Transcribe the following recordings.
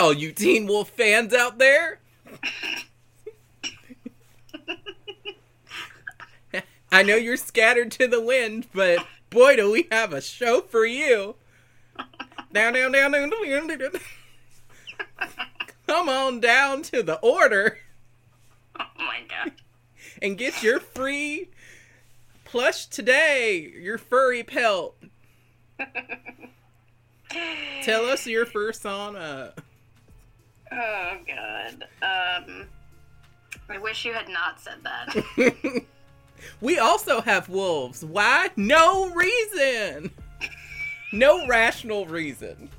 all you Teen Wolf fans out there. I know you're scattered to the wind, but boy, do we have a show for you. Down. Come on down to the Order. Oh my god. And get your free plush today, your furry pelt. Tell us your first sauna. Oh god. I wish you had not said that. We also have wolves. Why? No reason. No rational reason.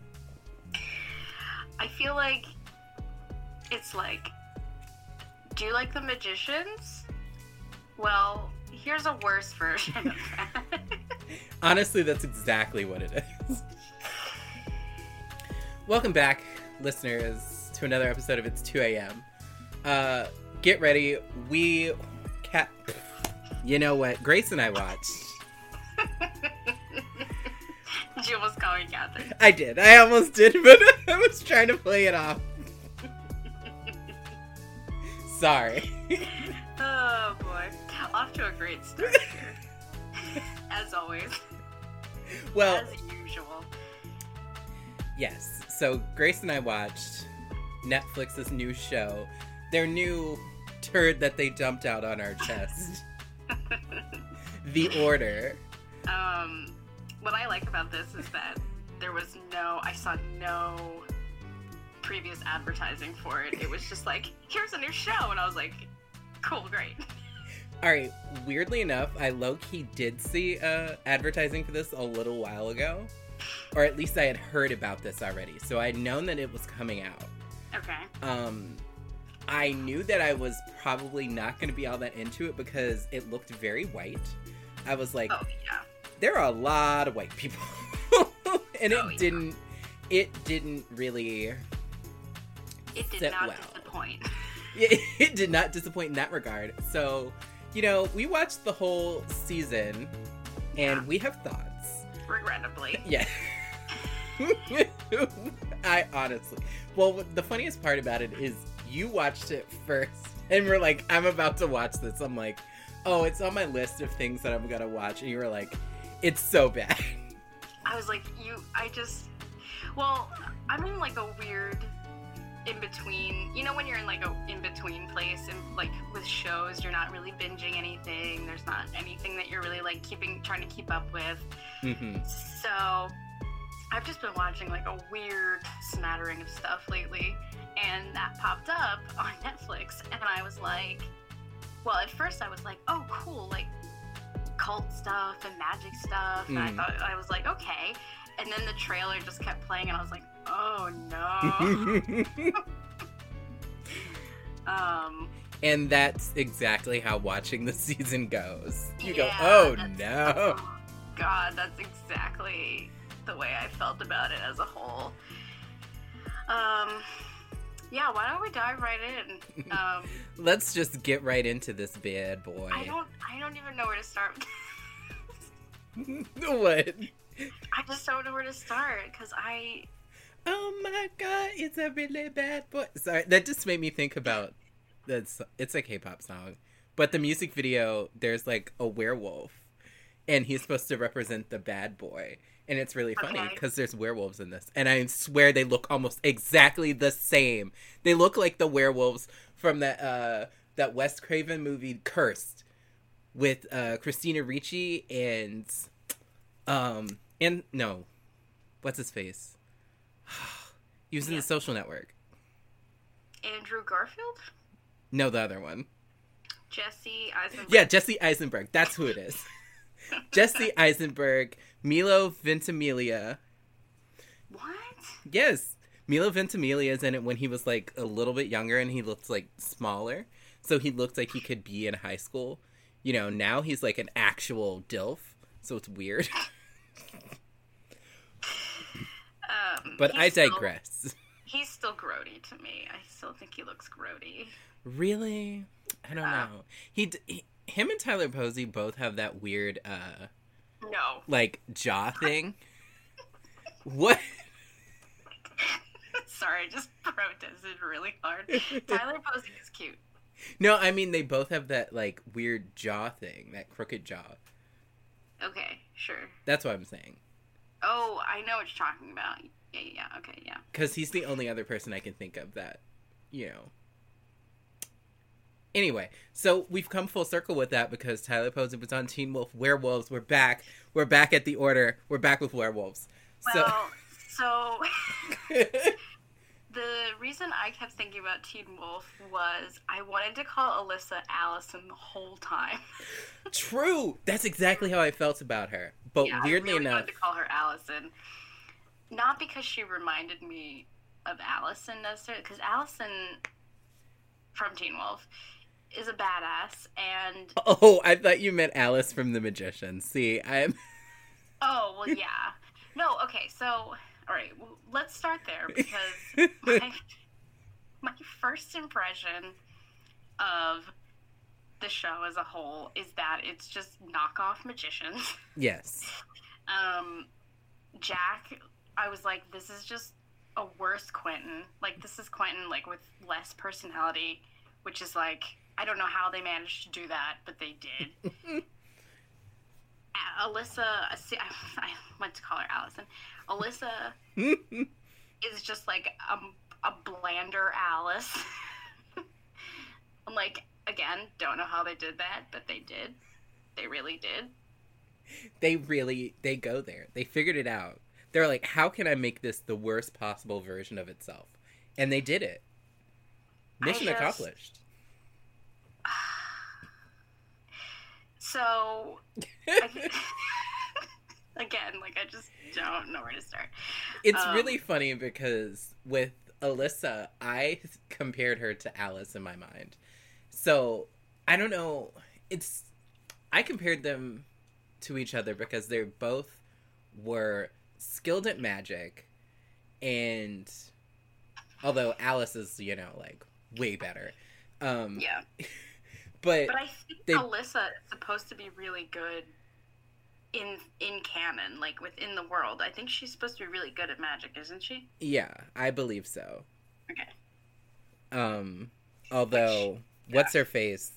I feel like it's like, do you like The Magicians? Well, here's a worse version of that. Honestly, that's exactly what it is. Welcome back, listeners, to another episode of It's 2 a.m. Get ready. You know what? Grace and I watched. Did you almost call me Catherine? I did. I almost did, but I was trying to play it off. Sorry. Oh boy. Off to a great start here. As always. Well, as usual. Yes. So Grace and I watched Netflix's new show. Their new turd that they dumped out on our chest. The Order. What I like about this is that I saw no previous advertising for it. It was just like, here's a new show, and I was like, cool, great. Alright, weirdly enough, I low-key did see advertising for this a little while ago. Or at least I had heard about this already, so I'd known that it was coming out. Okay. I knew that I was probably not going to be all that into it because it looked very white. I was like, oh, yeah. There are a lot of white people. And it didn't really It did sit not well. disappoint. It did not disappoint in that regard. So, we watched the whole season, and we have thoughts. Regrettably. Yeah. I honestly... Well, the funniest part about it is you watched it first, and we're like, I'm about to watch this. I'm like, oh, it's on my list of things that I'm gonna watch. And you were like, it's so bad. I was like, I'm in like a weird in-between, when you're in like a in-between place, and like with shows, you're not really binging anything, there's not anything that you're really like trying to keep up with. Mm-hmm. So I've just been watching like a weird smattering of stuff lately, and that popped up on Netflix, and I was like, well, at first I was like, oh cool, like cult stuff and magic stuff, and I was like, okay, and then the trailer just kept playing, and I was like, oh no. And that's exactly how watching the season goes. You go, oh no. Oh, God, that's exactly the way I felt about it as a whole. Yeah, why don't we dive right in? Let's just get right into this bad boy. I don't even know where to start. What? I just don't know where to start, because oh my god, it's a really bad boy. Sorry, that just made me think about this. It's a K-pop song, but the music video, there's like a werewolf, and he's supposed to represent the bad boy. And it's really funny because there's werewolves in this. And I swear they look almost exactly the same. They look like the werewolves from that Wes Craven movie, Cursed, with Christina Ricci and what's his face? He was in The Social Network. Andrew Garfield? No, the other one. Jesse Eisenberg. Yeah, Jesse Eisenberg. That's who it is. Jesse Eisenberg, Milo Ventimiglia. What? Yes. Milo Ventimiglia is in it when he was like a little bit younger and he looked like smaller. So he looked like he could be in high school. Now he's like an actual DILF. So it's weird. But I digress. He's still grody to me. I still think he looks grody. Really? I don't know. Him and Tyler Posey both have that weird, like, jaw thing. What? Sorry. Sorry, I just protested really hard. Tyler Posey is cute. No, I mean, they both have that, like, weird jaw thing, that crooked jaw. Okay, sure. That's what I'm saying. Oh, I know what you're talking about. Yeah, okay, yeah. Because he's the only other person I can think of that, you know. Anyway, so we've come full circle with that because Tyler Posey was on Teen Wolf. Werewolves, we're back. We're back at the order. We're back with werewolves. Well, so the reason I kept thinking about Teen Wolf was I wanted to call Alyssa Allison the whole time. True! That's exactly how I felt about her. But yeah, weirdly I really enough... wanted to call her Allison. Not because she reminded me of Allison necessarily, because Allison from Teen Wolf is a badass, and... Oh, I thought you meant Alice from The Magician. See, I'm... Oh, well, yeah. No, okay, so, all right, well, let's start there, because my first impression of the show as a whole is that it's just knockoff magicians. Yes. Jack, I was like, this is just a worse Quentin. Like, this is Quentin, like, with less personality, which is, like, I don't know how they managed to do that, but they did. Alyssa, I went to call her Allison. Alyssa is just, like, a blander Alice. I'm like, again, don't know how they did that, but they did. They really did. They go there. They figured it out. They're like, how can I make this the worst possible version of itself? And they did it. Mission accomplished. So, again, like, I just don't know where to start. It's really funny because with Alyssa, I compared her to Alice in my mind. So, I don't know. I compared them to each other because they both were skilled at magic, and although Alice is, you know, like, way better. Yeah. But I think Alyssa is supposed to be really good in canon, like, within the world. I think she's supposed to be really good at magic, isn't she? Yeah, I believe so. Okay. Although, what's-her-face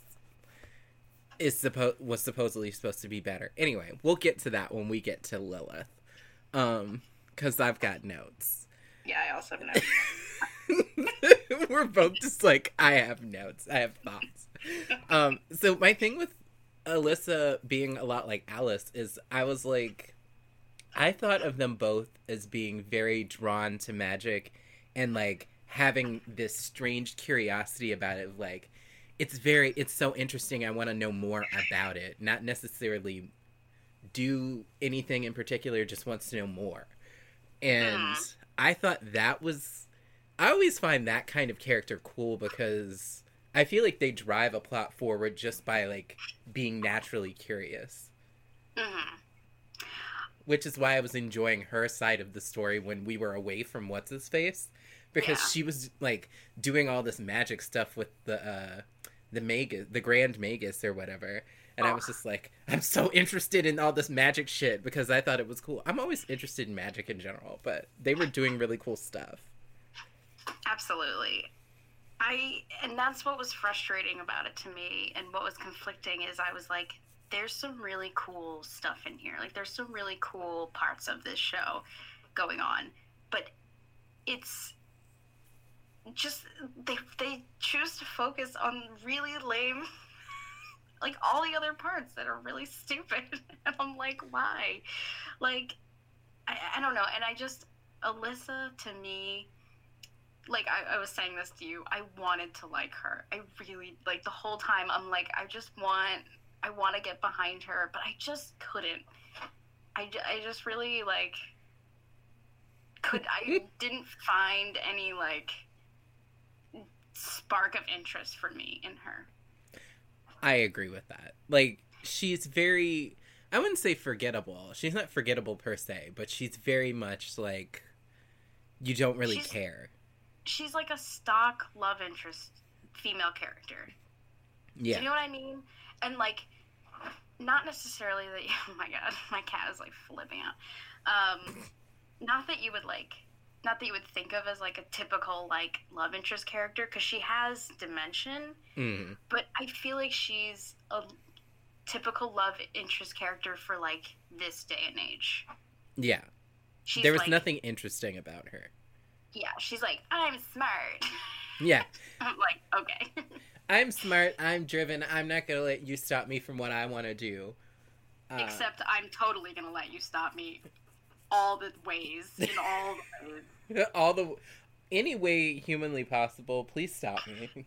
was supposedly supposed to be better. Anyway, we'll get to that when we get to Lilith. Because I've got notes. Yeah, I also have notes. We're both just like, I have notes. I have thoughts. So my thing with Alyssa being a lot like Alice is I was like, I thought of them both as being very drawn to magic and, like, having this strange curiosity about it. Like, it's so interesting. I want to know more about it. Not necessarily do anything in particular, just wants to know more. And I thought I always find that kind of character cool because I feel like they drive a plot forward just by, like, being naturally curious. Mm-hmm. Which is why I was enjoying her side of the story when we were away from What's-His-Face. Because she was, like, doing all this magic stuff with the Magus, the Grand Magus or whatever. And I was just like, I'm so interested in all this magic shit because I thought it was cool. I'm always interested in magic in general, but they were doing really cool stuff. Absolutely. And that's what was frustrating about it to me, and what was conflicting is I was like, there's some really cool stuff in here. Like, there's some really cool parts of this show going on, but it's just, they choose to focus on really lame, like, all the other parts that are really stupid. And I'm like, why? Like, I don't know. And Alyssa, to me, like, I was saying this to you, I wanted to like her. I really, like, the whole time, I'm like, I want to get behind her, but I just couldn't. I just really, like, I didn't find any, like, spark of interest for me in her. I agree with that. Like, she's very, I wouldn't say forgettable. She's not forgettable per se, but she's very much, like, you don't really care. She's like a stock love interest female character. Yeah. Do you know what I mean? And, like, not necessarily that, oh my god, my cat is, like, flipping out. Not that you would, like, not that you would think of as like a typical like love interest character, because she has dimension, but I feel like she's a typical love interest character for like this day and age. Yeah. There was nothing interesting about her. Yeah, she's like, I'm smart. Yeah. I'm like, okay. I'm smart, I'm driven, I'm not gonna let you stop me from what I want to do. Except I'm totally gonna let you stop me all the ways, in all the ways. Any way humanly possible, please stop me.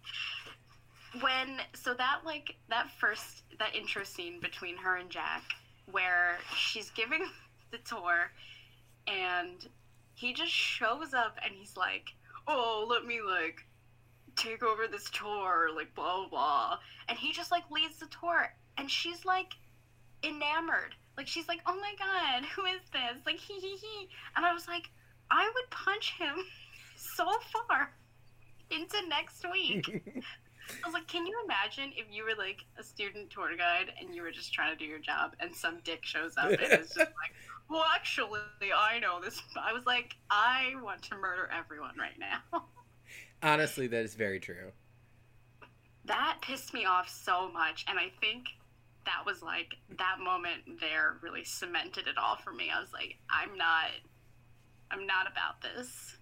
That intro scene between her and Jack, where she's giving the tour, and he just shows up and he's like, oh, let me, like, take over this tour, like, blah, blah, blah. And he just, like, leads the tour, and she's, like, enamored. Like, she's like, oh my god, who is this? Like, hee hee hee. And I was like, I would punch him so far into next week. I was like, can you imagine if you were, like, a student tour guide and you were just trying to do your job and some dick shows up and is just like, well, actually, I know this. I was like, I want to murder everyone right now. Honestly, that is very true. That pissed me off so much, and I think that was, like, that moment there really cemented it all for me. I was like, I'm not about this.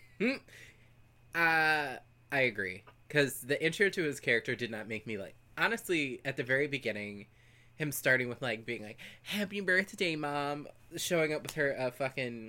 I agree. Because the intro to his character did not make me, like... Honestly, at the very beginning, him starting with, like, being like, happy birthday, Mom, showing up with her fucking...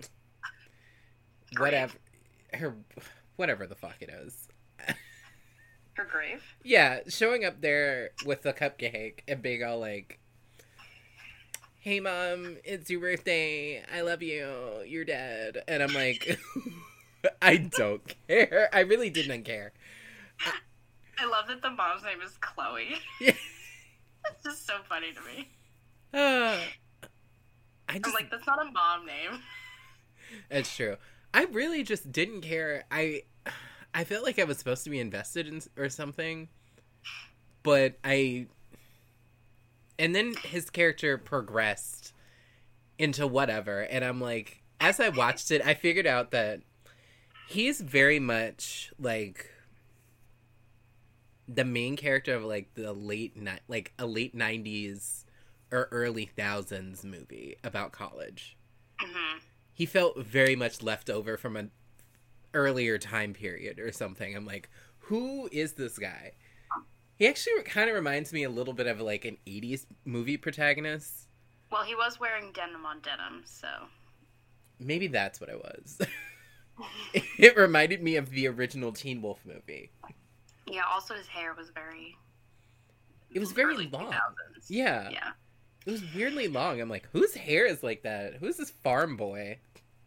Whatever the fuck it is. Her grave? Yeah, showing up there with the cupcake and being all like, hey, Mom, it's your birthday. I love you. You're dead. And I'm like, I don't care. I really didn't care. I love that the mom's name is Chloe. Yeah. It's just so funny to me. I'm like, that's not a mom name. It's true. I really just didn't care. I felt like I was supposed to be invested in or something, but and then his character progressed into whatever, and I'm like, as I watched it, I figured out that he's very much like the main character of like a late 90s or early thousands movie about college. Mm-hmm. He felt very much left over from an earlier time period or something. I'm like, who is this guy? He actually kind of reminds me a little bit of like an 80s movie protagonist. Well, he was wearing denim on denim, so... Maybe that's what it was. It reminded me of the original Teen Wolf movie. Yeah, also his hair was very... It was very long. 2000s. Yeah. Yeah. It was weirdly long. I'm like, whose hair is like that? Who's this farm boy?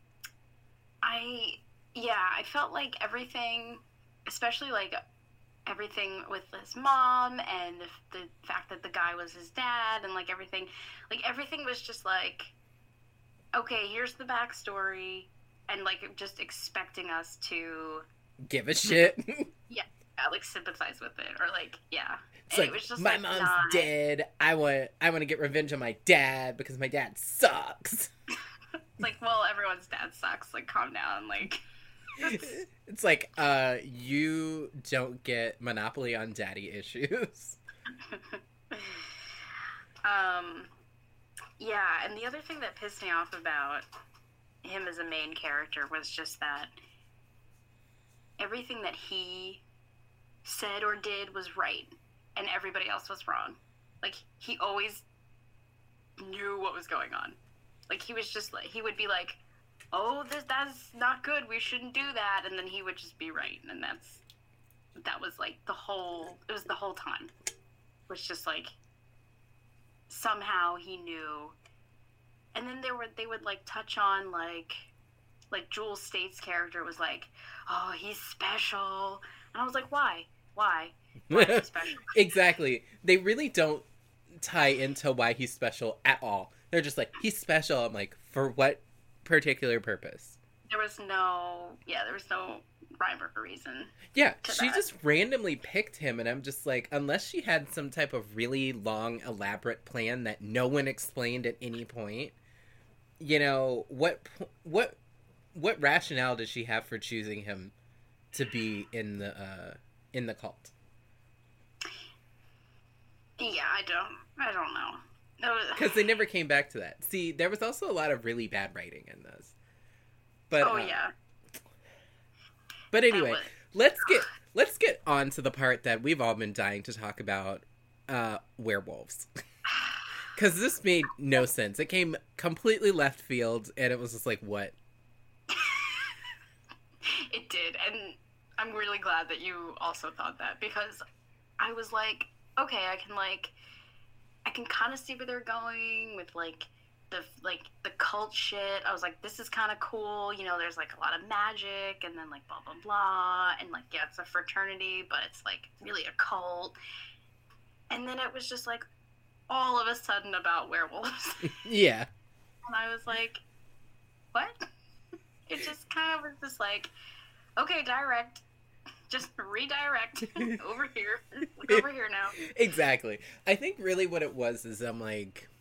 I felt like everything, especially like everything with his mom and the fact that the guy was his dad and like everything was just like, okay, here's the backstory, and like just expecting us to give a shit. yeah, like sympathize with it, or like, yeah. It's like, it was just my mom's dead. I want to get revenge on my dad because my dad sucks. Like, well, everyone's dad sucks. Like, calm down. Like, it's like, you don't get monopoly on daddy issues. Yeah, and the other thing that pissed me off about him as a main character was just that everything that he said or did was right, and everybody else was wrong. Like, he always knew what was going on. Like, he was just like, he would be like, oh, that's not good, we shouldn't do that, and then he would just be right, and that was like the whole time. It was just like, somehow he knew. And then they would like touch on like Jewel Staite's character was like, oh, he's special, and I was like, why is he special? Exactly. They really don't tie into why he's special at all. They're just like, he's special. I'm like, for what particular purpose? There was no rhyme or reason. Yeah, she just randomly picked him, and I'm just like, unless she had some type of really long, elaborate plan that no one explained at any point, you know, what what rationale does she have for choosing him to be in the cult? Yeah, I don't know. Because they never came back to that. See, there was also a lot of really bad writing in this. But yeah. But anyway, let's get on to the part that we've all been dying to talk about, werewolves. Because this made no sense. It came completely left field, and it was just like, what? It did, and I'm really glad that you also thought that, because I was like, okay, I can kind of see where they're going with, like, the cult shit. I was like, this is kind of cool, you know, there's, like, a lot of magic, and then, like, blah, blah, blah, and, like, yeah, it's a fraternity, but it's, like, really a cult. And then it was just, like, all of a sudden about werewolves. Yeah. And I was like, what? It just kind of was just like, okay, direct. Just redirect over here. Look over here now. Exactly. I think really what it was is I'm like,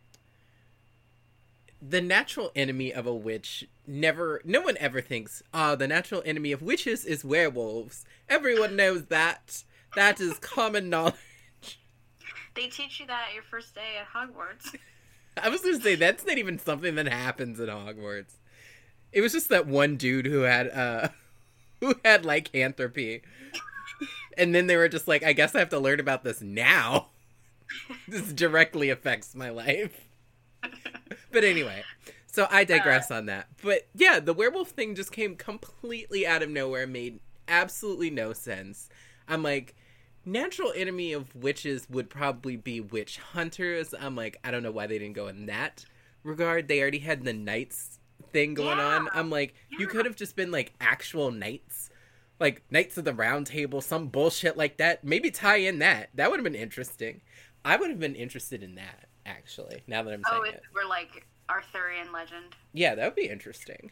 the natural enemy of a witch no one ever thinks, the natural enemy of witches is werewolves. Everyone knows that. That is common knowledge. They teach you that at your first day at Hogwarts. I was going to say, that's not even something that happens in Hogwarts. It was just that one dude who had lycanthropy. And then they were just like, I guess I have to learn about this now. This directly affects my life. But anyway, so I digress on that. But yeah, the werewolf thing just came completely out of nowhere, made absolutely no sense. I'm like, natural enemy of witches would probably be witch hunters. I'm like, I don't know why they didn't go in that regard. They already had the knights thing going on. I'm like, you could have just been like actual knights, like Knights of the Round Table, some bullshit like that. Maybe tie in that. That would have been interesting. I would have been interested in that, actually, now that I'm saying it. We're like Arthurian legend. Yeah, that would be interesting.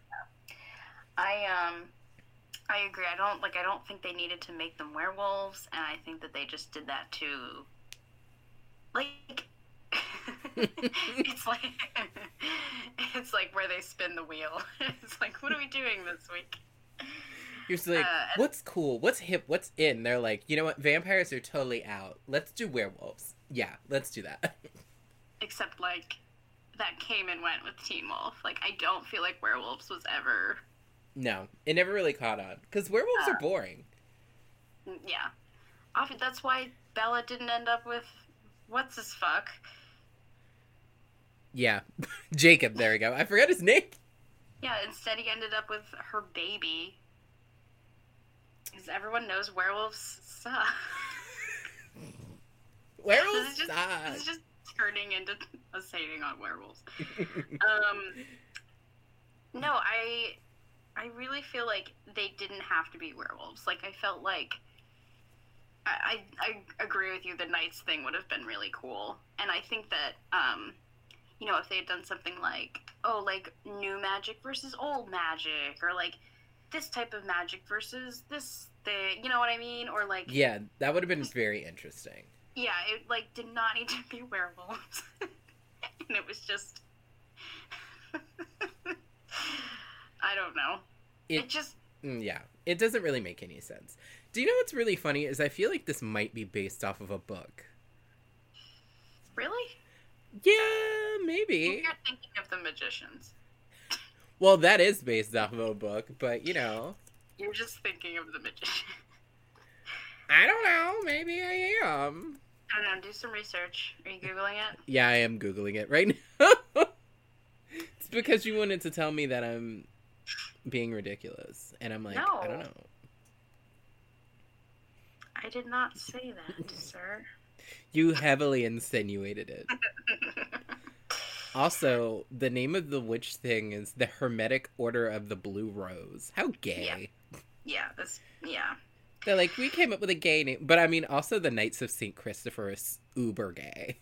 I agree. I don't think they needed to make them werewolves, and I think that they just did that to, like, it's like where they spin the wheel. It's like, what are we doing this week? You're just like, what's cool? What's hip? What's in? They're like, you know what? Vampires are totally out. Let's do werewolves. Yeah, let's do that. Except, like, that came and went with Teen Wolf. Like, I don't feel like werewolves was ever... No, it never really caught on. Because werewolves are boring. Yeah. That's why Bella didn't end up with... What's-his-fuck? Yeah. Jacob, there we go. I forgot his name. Yeah, instead he ended up with her baby. Because everyone knows werewolves suck. Werewolves suck. This is just turning into us hating on werewolves. No, I really feel like they didn't have to be werewolves. Like, I felt like... I agree with you, the Knights thing would have been really cool. And I think that, you know, if they had done something like, like, new magic versus old magic, or, like, this type of magic versus this thing, you know what I mean? Or, like... Yeah, that would have been very interesting. Yeah, it, like, did not need to be werewolves. And it was just... I don't know. It just... Yeah, it doesn't really make any sense. Do you know what's really funny is I feel like this might be based off of a book. Really? Yeah, maybe. You're thinking of The Magicians. Well, that is based off of a book, but, you know. You're just thinking of The Magician. I don't know. Maybe I am. I don't know. Do some research. Are you Googling it? Yeah, I am Googling it right now. It's because you wanted to tell me that I'm being ridiculous. And I'm like, no. I don't know. I did not say that, sir. You heavily insinuated it. Also, the name of the witch thing is the Hermetic Order of the Blue Rose. How gay. Yeah, yeah. They're like, we came up with a gay name. But I mean, also the Knights of St. Christopher is uber gay.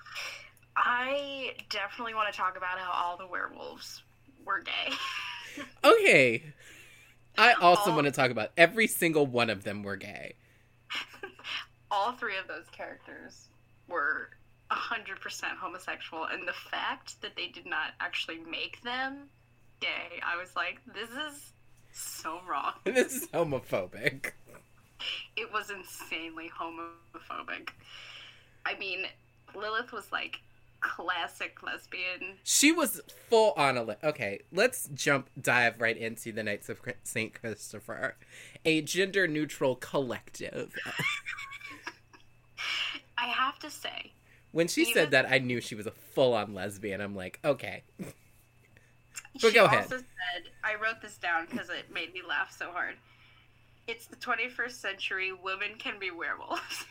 I definitely want to talk about how all the werewolves were gay. Okay. I also want to talk about every single one of them were gay. All three of those characters were 100% homosexual, and the fact that they did not actually make them gay, I was like, this is so wrong. This is homophobic. It was insanely homophobic. I mean, Lilith was like classic lesbian. She was full on okay, let's dive right into the Knights of St. Christopher, a gender neutral collective. I have to say, when she said that, I knew she was a full on lesbian. I'm like, okay. But go ahead. She also said, I wrote this down because it made me laugh so hard. It's the 21st century. Women can be werewolves.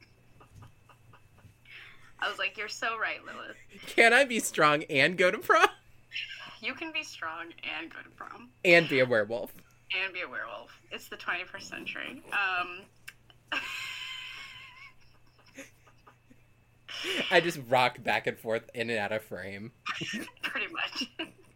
I was like, you're so right, Lilith. Can I be strong and go to prom? You can be strong and go to prom. And be a werewolf. And be a werewolf. It's the 21st century. I just rock back and forth in and out of frame. Pretty much.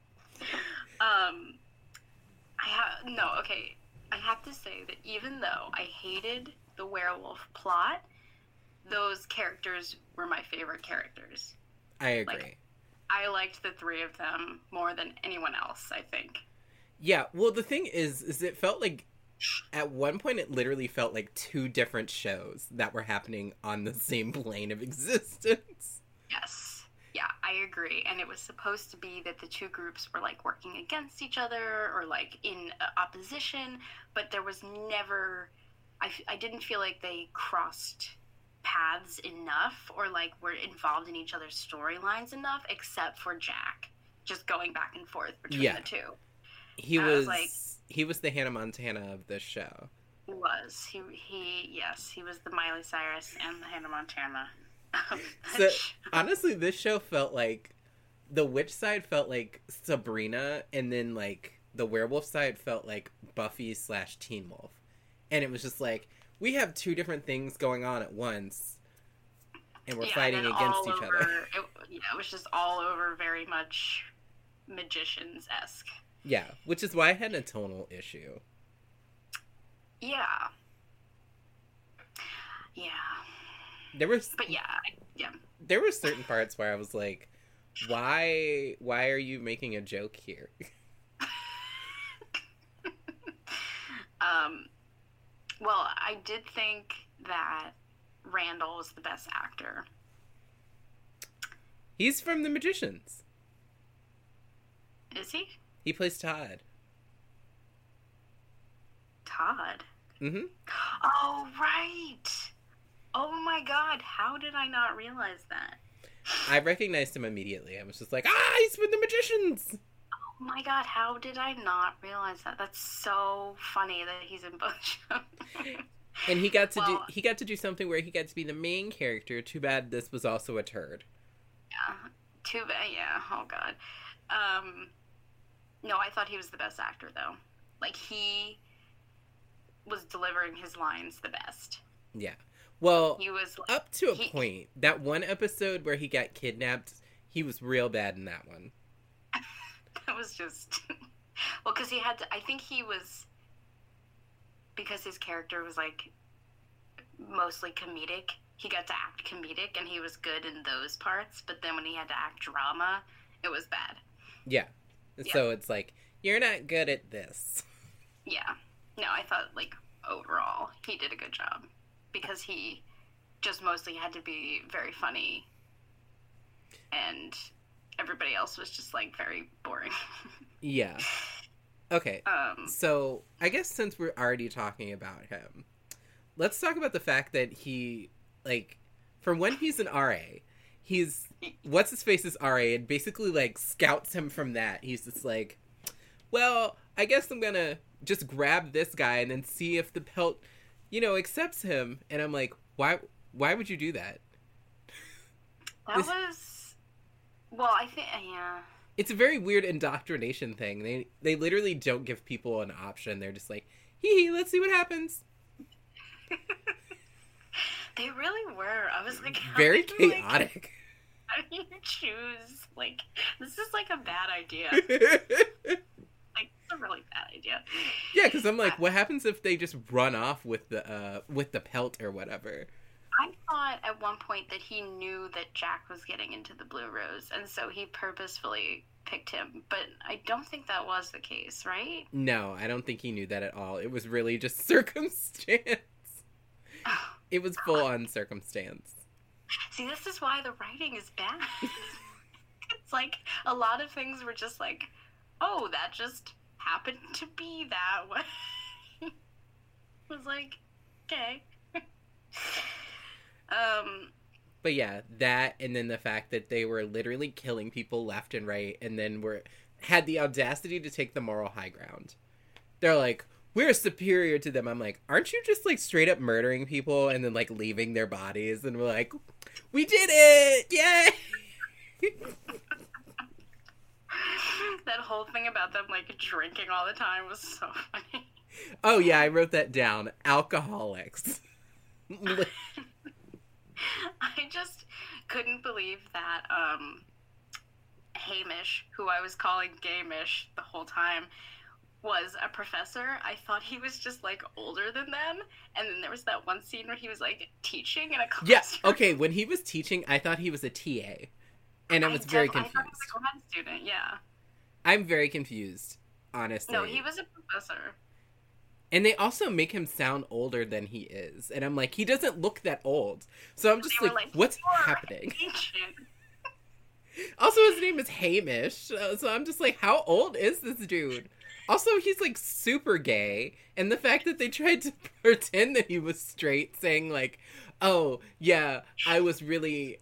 Okay. I have to say that even though I hated the werewolf plot, those characters were my favorite characters. I agree. Like, I liked the three of them more than anyone else, I think. Yeah, well, the thing is it felt like, at one point, it literally felt like two different shows that were happening on the same plane of existence. Yes. Yeah, I agree. And it was supposed to be that the two groups were, like, working against each other or, like, in opposition, but there was never... I didn't feel like they crossed paths enough or, like, were involved in each other's storylines enough, except for Jack just going back and forth between the two. He was the Hannah Montana of this show. He was. He was the Miley Cyrus and the Hannah Montana. So, honestly, this show felt like, the witch side felt like Sabrina, and then, like, the werewolf side felt like Buffy / Teen Wolf. And it was just like, we have two different things going on at once, and we're fighting against each other. It was just all over, very much Magicians-esque. Yeah, which is why I had a tonal issue. Yeah. There was, but yeah. There were certain parts where I was like, why are you making a joke here? Well, I did think that Randall was the best actor. He's from The Magicians. Is he? He plays Todd. Todd? Mm-hmm. Oh, right! Oh my god, how did I not realize that? I recognized him immediately. I was just like, he's from The Magicians! Oh my god, how did I not realize that? That's so funny that he's in both shows. And he got to do something where he got to be the main character. Too bad this was also a turd. Yeah, too bad. Yeah, oh god. No, I thought he was the best actor though. Like, he was delivering his lines the best. Yeah. Well, he was like, up to a point. That one episode where he got kidnapped, he was real bad in that one. That was just... Well, because he had to... I think he was... Because his character was, like, mostly comedic, he got to act comedic, and he was good in those parts, but then when he had to act drama, it was bad. Yeah. So it's like, you're not good at this. Yeah. No, I thought, like, overall, he did a good job. Because he just mostly had to be very funny, and everybody else was just, like, very boring. Yeah. Okay. So, I guess since we're already talking about him, let's talk about the fact that he, like, for when he's an RA, he's, what's-his-face is RA, and basically, like, scouts him from that. He's just like, well, I guess I'm gonna just grab this guy and then see if the pelt, accepts him. And I'm like, why would you do that? Well, I think, yeah. It's a very weird indoctrination thing. They literally don't give people an option. They're just like, hee, let's see what happens. They really were. I was like, very chaotic. How do you choose? Like, this is like a bad idea. Like, it's a really bad idea. Yeah, because I'm like, what happens if they just run off with the pelt or whatever? I thought at one point that he knew that Jack was getting into the Blue Rose, and so he purposefully picked him. But I don't think that was the case, right? No, I don't think he knew that at all. It was really just circumstance. Oh, It was full on circumstance. see, this is why the writing is bad. It's like a lot of things were just like, oh, that just happened to be that way. It was like, okay. But yeah, that, and then the fact that they were literally killing people left and right, and then had the audacity to take the moral high ground. They're like, we're superior to them. I'm like, aren't you just like straight up murdering people and then like leaving their bodies? And we're like, we did it! Yay! That whole thing about them like drinking all the time was so funny. Oh yeah, I wrote that down. Alcoholics. I just couldn't believe that Hamish, who I was calling Gamish the whole time, was a professor. I thought he was just like older than them, and then there was that one scene where he was like teaching in a classroom. Yeah, okay, when he was teaching, I thought he was a TA. And I was very confused. I thought he was a grad student, yeah. I'm very confused, honestly. No, he was a professor. And they also make him sound older than he is. And I'm like, he doesn't look that old. So I'm just like, what's happening? Also, his name is Hamish. So I'm just like, how old is this dude? Also, he's like super gay. And the fact that they tried to pretend that he was straight, saying like, oh, yeah, I was really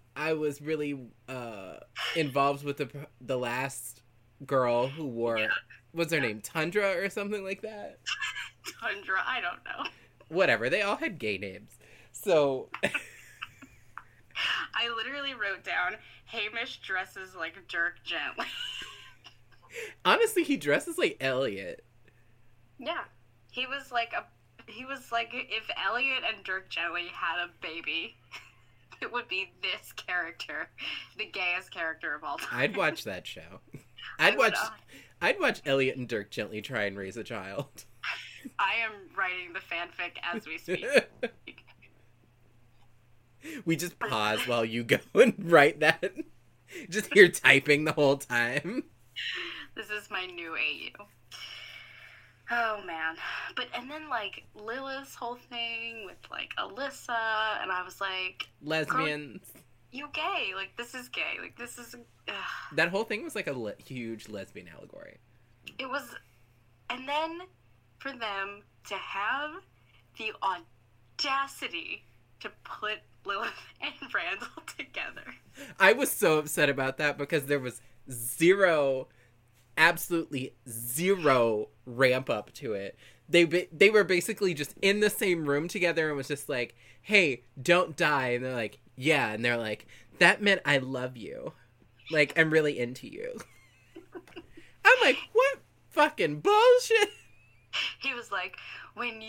involved with the last girl who wore, what's her name, Tundra or something like that? Tundra, I don't know. Whatever, they all had gay names. So I literally wrote down, Hamish dresses like Dirk Gently. Honestly, he dresses like Elliot. Yeah. He was like if Elliot and Dirk Gently had a baby, it would be this character, the gayest character of all time. I'd watch that show. I'd watch Elliot and Dirk Gently try and raise a child. I am writing the fanfic as we speak. We just pause while you go and write that. Just hear typing the whole time. This is my new AU. Oh man. And then like Lilith's whole thing with like Alyssa, and I was like, lesbians. You gay. Like, this is gay. Like, this is... That whole thing was like a huge lesbian allegory. It was... And then for them to have the audacity to put Lilith and Randall together. I was so upset about that because there was absolutely zero ramp up to it. They were basically just in the same room together and was just like, hey, don't die. And they're like, yeah. And they're like, that meant I love you. Like, I'm really into you. I'm like, what fucking bullshit? He was like, when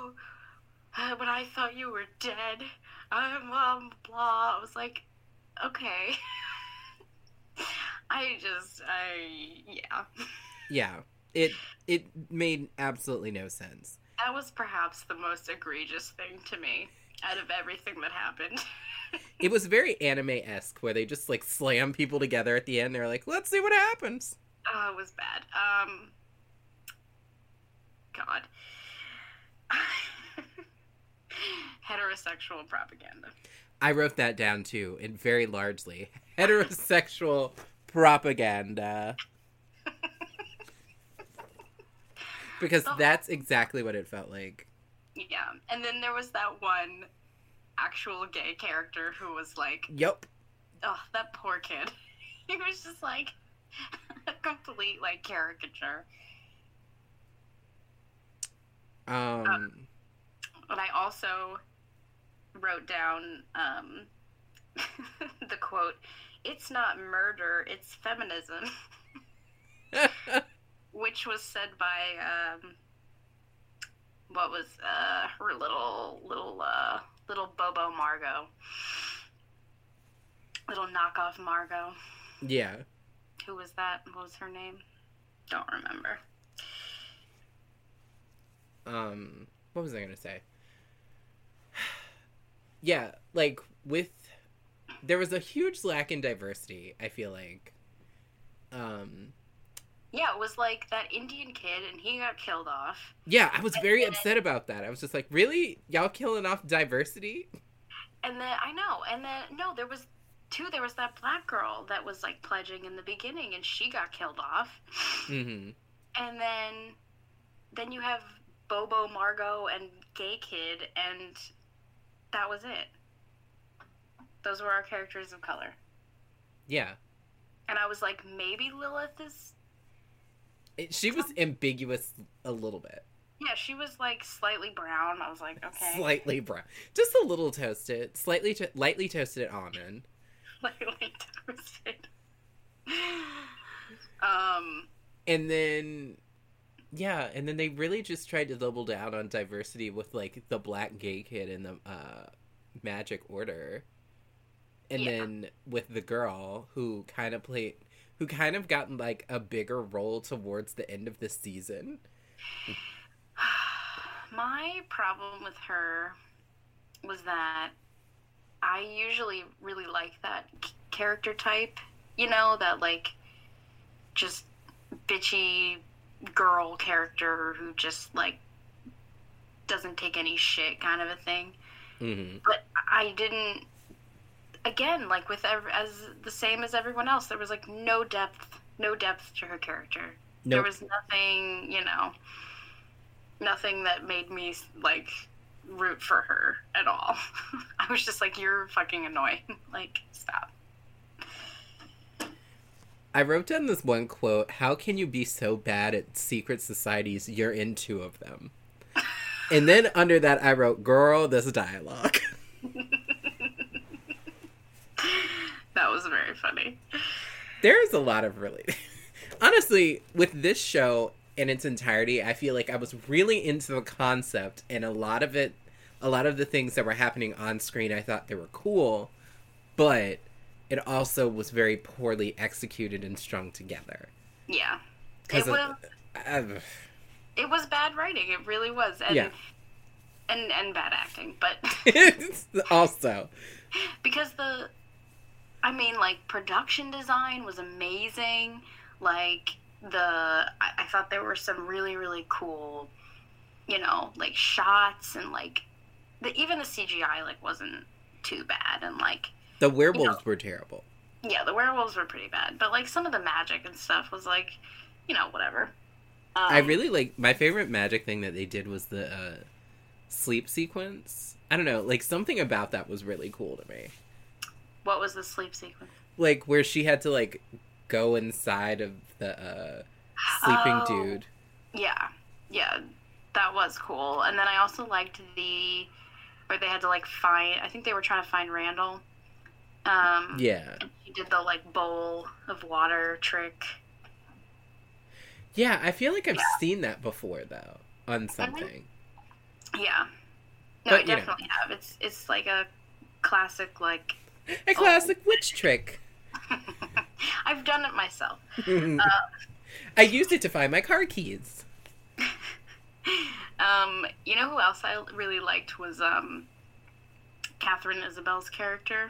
I thought you were dead, blah. I was like, okay. Yeah. Yeah. It made absolutely no sense. That was perhaps the most egregious thing to me out of everything that happened. It was very anime-esque, where they just, like, slam people together at the end. They're like, let's see what happens. Oh, it was bad. God. Heterosexual propaganda. I wrote that down, too, and very largely. Heterosexual propaganda. Because that's exactly what it felt like. Yeah, and then there was that one actual gay character who was like... Yep. Oh, that poor kid. He was just like a complete, like, caricature. And I also wrote down the quote, "It's not murder, it's feminism." Which was said by what was her little Bobo Margot, little knockoff Margot. Yeah. Who was that? What was her name? Don't remember. What was I gonna say? Yeah, like, there was a huge lack in diversity, I feel like. Yeah, it was like that Indian kid, and he got killed off. Yeah, I was very upset about that. I was just like, really? Y'all killing off diversity? And then, I know, and then, no, there was that black girl that was, like, pledging in the beginning, and she got killed off. Mm-hmm. And then you have Bobo, Margot, and Gay Kid, and that was it. Those were our characters of color. Yeah. And I was like, maybe Lilith is... She was ambiguous a little bit. Yeah, she was, like, slightly brown. I was like, okay. Slightly brown. Just a little toasted. Lightly toasted almond. Lightly toasted. And then... Yeah, and then they really just tried to double down on diversity with, like, the black gay kid in the Magic Order. And then with the girl who kind of gotten, like, a bigger role towards the end of the season. My problem with her was that I usually really like that character type, you know, that, like, just bitchy girl character who just, like, doesn't take any shit kind of a thing. Mm-hmm. But I didn't, again, like, with as the same as everyone else, there was, like, no depth to her character. Nope. There was nothing, you know, nothing that made me, like, root for her at all. I was just like, you're fucking annoying. Like, stop. I wrote down this one quote, how can you be so bad at secret societies, you're in 2 of them? And then under that I wrote, girl, this dialogue. That was very funny. There's a lot of really... Honestly, with this show in its entirety, I feel like I was really into the concept, and a lot of the things that were happening on screen, I thought they were cool, but it also was very poorly executed and strung together. Yeah. It was bad writing. It really was. And, yeah. And bad acting, but... also. Because production design was amazing. Like, I thought there were some really, really cool, you know, like, shots, and, like, even the CGI, like, wasn't too bad, and, like... The werewolves were terrible. Yeah, the werewolves were pretty bad, but, like, some of the magic and stuff was, like, you know, whatever. I really, like, my favorite magic thing that they did was the, sleep sequence. I don't know, like, something about that was really cool to me. What was the sleep sequence? Like, where she had to, like, go inside of the, sleeping dude. Yeah. Yeah, that was cool. And then I also liked where they had to, like, I think they were trying to find Randall. Yeah. And he did the, like, bowl of water trick. Yeah, I feel like I've seen that before, though, on something. Yeah. No, but, I definitely have. It's like a classic, like... A classic witch trick. I've done it myself. I used it to find my car keys. You know who else I really liked was Catherine Isabel's character,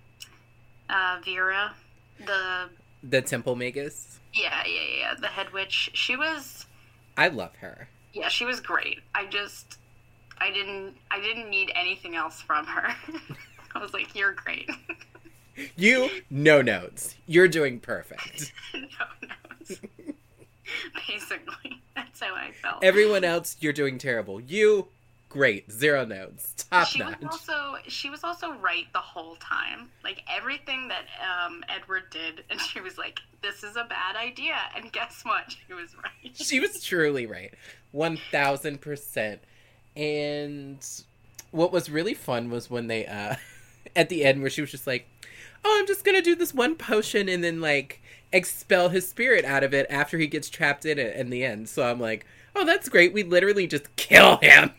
Vera, the Temple Magus. Yeah, the head witch. She was. I love her. Yeah, she was great. I didn't need anything else from her. I was like, you're great. No notes. You're doing perfect. No notes. Basically, that's how I felt. Everyone else, you're doing terrible. You, great. 0 notes. Top notch. She was also right the whole time. Like, everything that Edward did, and she was like, this is a bad idea. And guess what? She was right. She was truly right. 1000%. And what was really fun was when they, at the end, where she was just like, oh, I'm just gonna do this one potion and then, like, expel his spirit out of it after he gets trapped in it in the end. So I'm like, oh, that's great. We literally just kill him.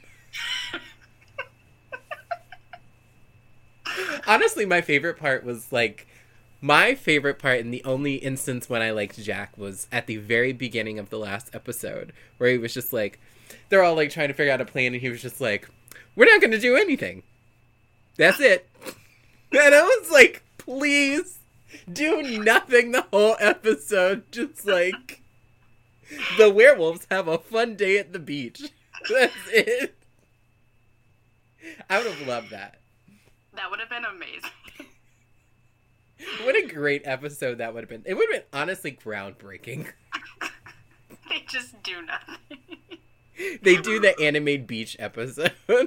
Honestly, my favorite part was, like, and the only instance when I liked Jack was at the very beginning of the last episode, where he was just like, they're all, like, trying to figure out a plan, and he was just like, we're not gonna do anything. That's it. And I was like, please do nothing the whole episode. Just like, the werewolves have a fun day at the beach. That's it. I would have loved that. That would have been amazing. What a great episode that would have been. It would have been honestly groundbreaking. They just do nothing. They do the animated beach episode. Oh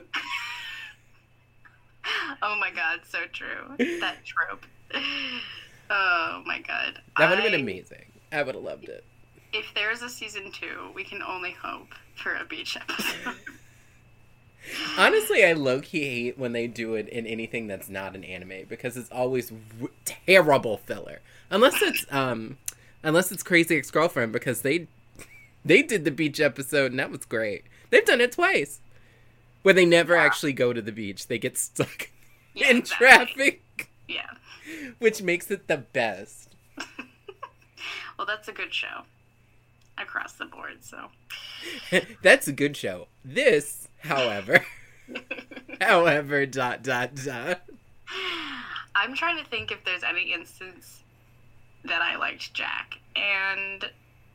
my god, so true. That trope. Oh my god. That would have been amazing. I would have loved it. If there's a season 2, we can only hope for a beach episode. Honestly, I low-key hate when they do it in anything that's not an anime, because it's always terrible filler. Unless it's Crazy Ex-Girlfriend, because they did the beach episode and that was great. They've done it twice. Where they never actually go to the beach. They get stuck in traffic. Yeah. Which makes it the best. Well, that's a good show. Across the board, so. That's a good show. This, however, I'm trying to think if there's any instance that I liked Jack, and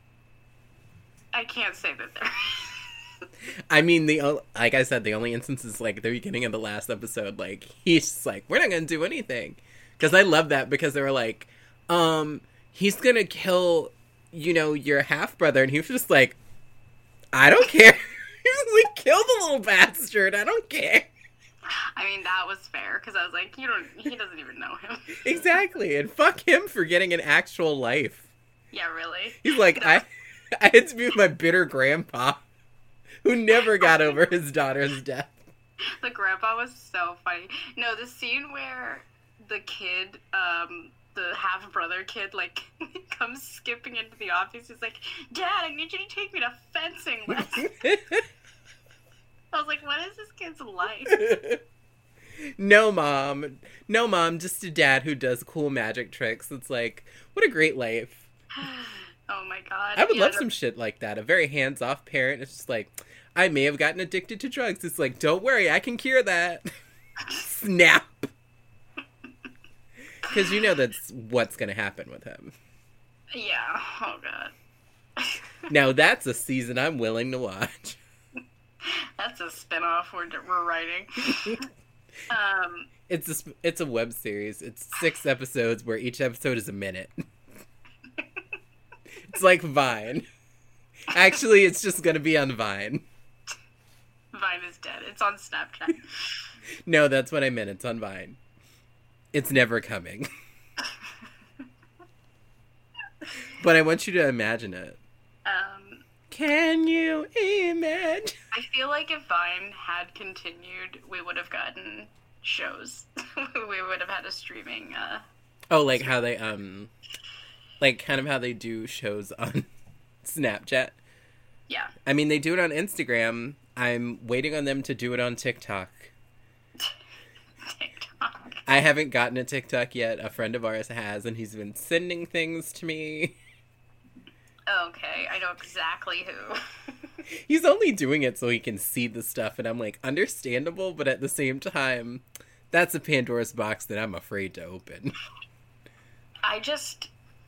I can't say that there is. I mean, like I said, the only instance is like the beginning of the last episode. Like, he's just like, we're not gonna do anything. Because I love that, because they were like, he's gonna kill, your half-brother. And he was just like, I don't care. He was like, kill the little bastard. I don't care. I mean, that was fair, because I was like, he doesn't even know him. Exactly. And fuck him for getting an actual life. Yeah, really? He's like, I had to be with my bitter grandpa, who never got over his daughter's death. The grandpa was so funny. No, the scene where the kid, the half-brother kid, like, comes skipping into the office. He's like, Dad, I need you to take me to fencing lessons. I was like, what is this kid's life? No, Mom, just a dad who does cool magic tricks. It's like, what a great life. Oh my god. I would love some shit like that. A very hands-off parent. It's just like, I may have gotten addicted to drugs. It's like, don't worry, I can cure that. Snap. Because that's what's going to happen with him. Yeah. Oh, God. Now, that's a season I'm willing to watch. That's a spinoff we're writing. It's a web series. It's 6 episodes where each episode is a minute. It's like Vine. Actually, it's just going to be on Vine. Vine is dead. It's on Snapchat. No, that's what I meant. It's on Vine. It's never coming. But I want you to imagine it. Can you imagine? I feel like if Vine had continued, we would have gotten shows. We would have had a streaming... like how they, like kind of how they do shows on Snapchat. Yeah. I mean, they do it on Instagram. I'm waiting on them to do it on TikTok. I haven't gotten a TikTok yet. A friend of ours has, and he's been sending things to me. Okay, I know exactly who. He's only doing it so he can see the stuff, and I'm like, understandable, but at the same time, that's a Pandora's box that I'm afraid to open. I just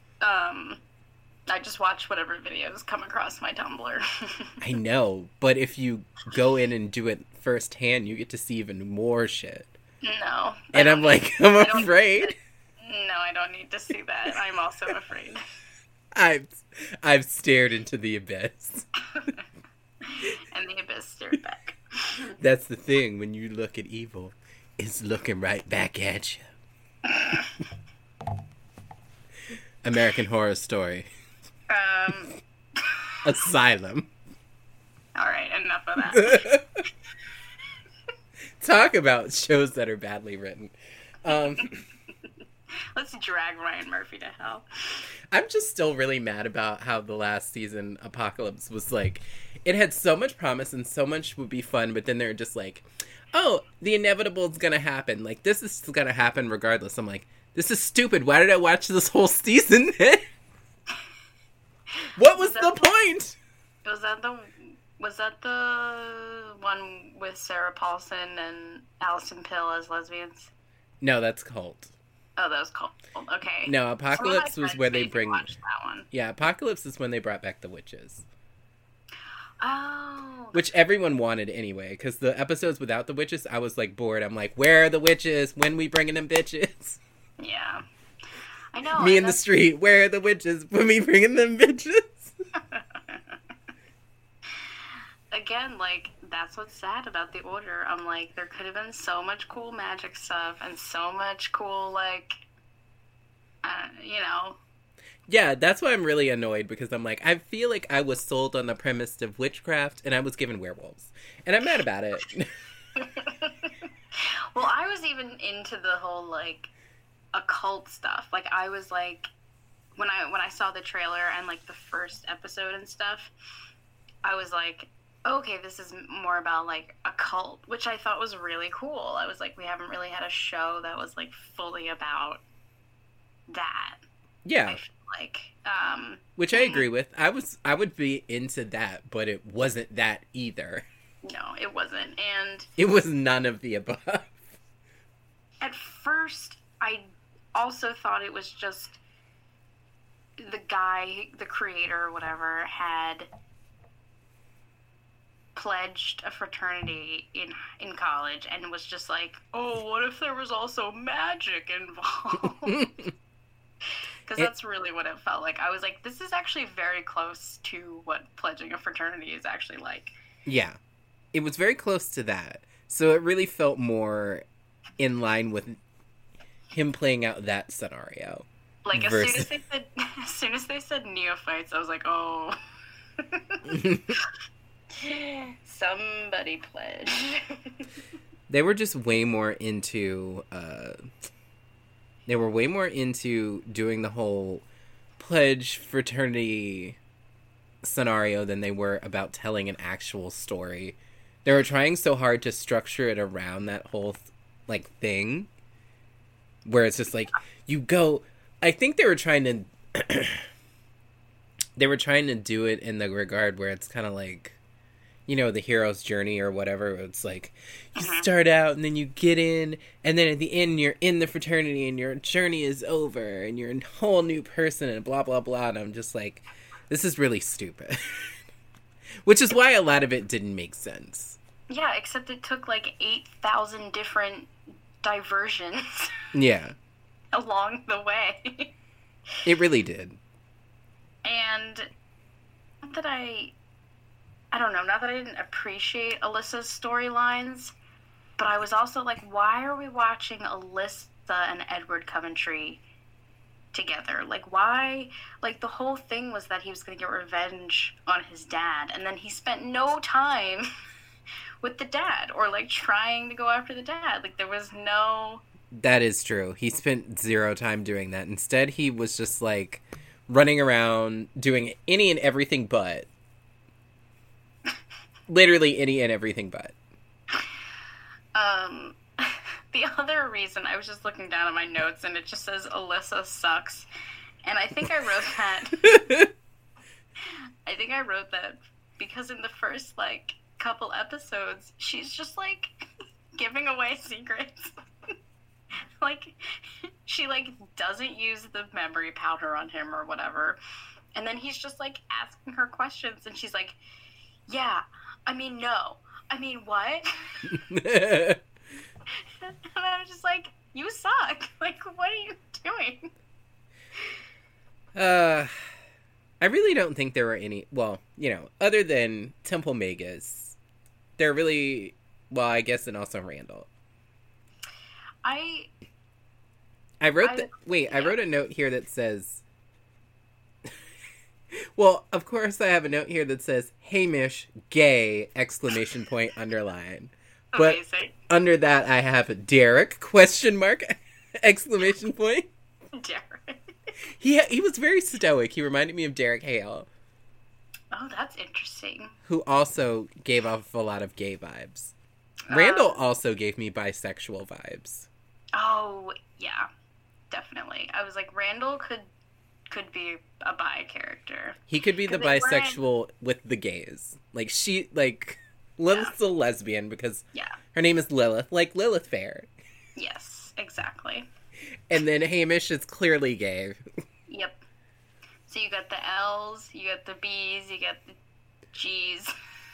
watch whatever videos come across my Tumblr. I know, but if you go in and do it firsthand, you get to see even more shit. No. And I'm like, I'm afraid. No, I don't need to see that. I'm also afraid. I've stared into the abyss. And the abyss stared back. That's the thing, when you look at evil, it's looking right back at you. American Horror Story. Asylum. Alright, enough of that. Talk about shows that are badly written. Let's drag Ryan Murphy to hell. I'm just still really mad about how the last season, Apocalypse, was like, it had so much promise and so much would be fun, but then they're just like, oh, the inevitable is gonna happen. Like, this is gonna happen regardless. I'm like, this is stupid. Why did I watch this whole season then? What was the point? Was that the one with Sarah Paulson and Alison Pill as lesbians? No, that's Cult. Oh, that was Cult. Okay. No, Apocalypse was where they bring... Watch that one. Yeah, Apocalypse is when they brought back the witches. Oh. Which everyone wanted anyway, because the episodes without the witches, I was, like, bored. I'm like, where are the witches? When we bringing them bitches? Yeah. I know. Me in the street, where are the witches? When we bringing them bitches? Again, like, that's what's sad about the Order. I'm like, there could have been so much cool magic stuff and so much cool, like, you know. Yeah, that's why I'm really annoyed, because I'm like, I feel like I was sold on the premise of witchcraft, and I was given werewolves. And I'm mad about it. Well, I was even into the whole, like, occult stuff. Like, I was like, when I saw the trailer and, like, the first episode and stuff, I was like, okay, this is more about, like, a cult, which I thought was really cool. I was like, we haven't really had a show that was, like, fully about that. Yeah. I feel like. Which I agree with. I would be into that, but it wasn't that either. No, it wasn't. And it was none of the above. At first, I also thought it was just the guy, the creator or whatever, had pledged a fraternity in college and was just like, oh, what if there was also magic involved? Because that's really what it felt like. I was like, this is actually very close to what pledging a fraternity is actually like. Yeah. It was very close to that. So it really felt more in line with him playing out that scenario. Like, as soon as they said neophytes, I was like, oh. Somebody pledge. They were just way more into doing the whole pledge fraternity scenario than they were about telling an actual story. They were trying so hard to structure it around that whole like thing where it's just like you go. I think they were trying to do it in the regard where it's kind of like, you know, the hero's journey or whatever. It's like you start out and then you get in, and then at the end you're in the fraternity and your journey is over and you're a whole new person and blah blah blah. And I'm just like, this is really stupid. Which is why a lot of it didn't make sense. Yeah, except it took like 8,000 different diversions. Yeah. Along the way. It really did. And not that I don't know, not that I didn't appreciate Alyssa's storylines, but I was also like, why are we watching Alyssa and Edward Coventry together? Like, why? Like, the whole thing was that he was going to get revenge on his dad, and then he spent no time with the dad, or, like, trying to go after the dad. Like, there was no... That is true. He spent zero time doing that. Instead, he was just, like, running around doing any and everything but. Literally any and everything but. The other reason, I was just looking down at my notes, and it just says, Alyssa sucks. And I think I wrote that... I think I wrote that because in the first, like, couple episodes, she's just, like, giving away secrets. Like, she, like, doesn't use the memory powder on him or whatever. And then he's just, like, asking her questions, and she's like, yeah, I mean, no. I mean, what? And I was just like, you suck. Like, what are you doing? I really don't think there were any, well, you know, other than Temple Magus, they're really, well, I guess, and also Randall. I wrote a note here that says, well, of course I have a note here that says, Hamish, gay, exclamation point, underline. But amazing. Under that I have Derek, question mark, exclamation point. Derek. He was very stoic. He reminded me of Derek Hale. Oh, that's interesting. Who also gave off a lot of gay vibes. Randall also gave me bisexual vibes. Oh, yeah. Definitely. I was like, Randall could be a bi character. He could be the bisexual with the gays. Like, Lilith's a lesbian because her name is Lilith, like Lilith Fair. Yes, exactly. And then Hamish is clearly gay. Yep. So you got the L's, you got the B's, you got the G's.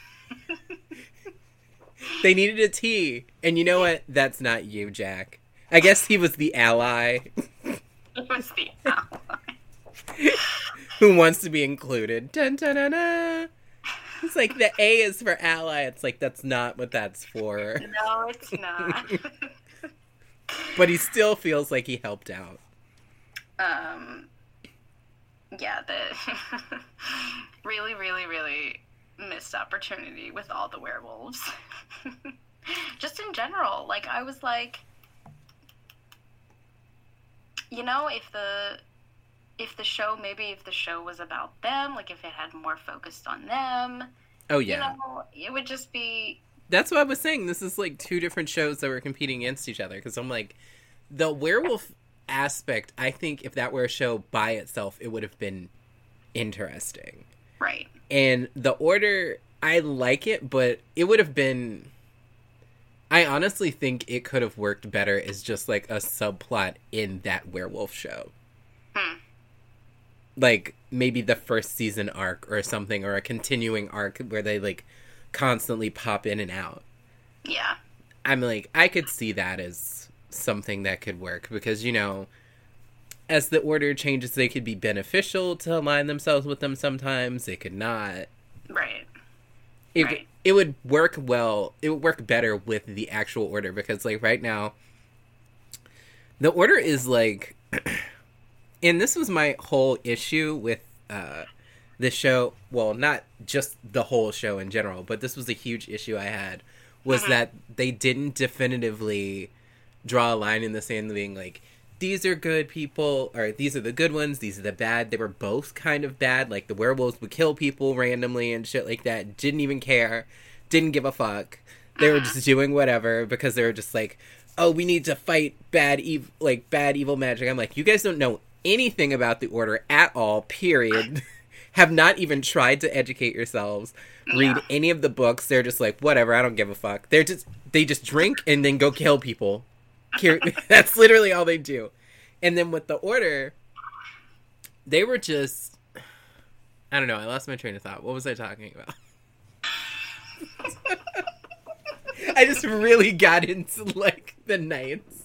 They needed a T. And you know what? That's not you, Jack. I guess he was the ally. It was the ally. Who wants to be included. Dun, dun, dun, dun. It's like the A is for ally. It's like, that's not what that's for. No, it's not. But he still feels like he helped out. Yeah, the really, really, really missed opportunity with all the werewolves. Just in general, like, I was like, you know, if the show was about them, like, if it had more focused on them, oh yeah, you know, it would just be. That's what I was saying. This is like two different shows that were competing against each other. Because I'm like, the werewolf aspect, I think if that were a show by itself, it would have been interesting. Right. And The Order, I like it, but it would have been... I honestly think it could have worked better as just like a subplot in that werewolf show. Like, maybe the first season arc or something, or a continuing arc where they like constantly pop in and out. Yeah. I'm like, I could see that as something that could work, because, you know, as the Order changes, they could be beneficial to align themselves with them sometimes. They could not. Right. It would work well. It would work better with the actual Order, because, like, right now, the Order is, like... and this was my whole issue with the show. Well, not just the whole show in general, but this was a huge issue I had, was that they didn't definitively draw a line in the sand being like, these are good people, or these are the good ones, these are the bad. They were both kind of bad. Like, the werewolves would kill people randomly and shit like that. Didn't even care. Didn't give a fuck. They were just doing whatever because they were just like, oh, we need to fight bad evil magic. I'm like, you guys don't know anything about the Order at all, period. Have not even tried to educate yourselves. Read any of the books. They're just like, whatever, I don't give a fuck. They just drink and then go kill people. That's literally all they do. And then with the Order, they were just... I don't know, I lost my train of thought. What was I talking about? I just really got into, like, the Knights.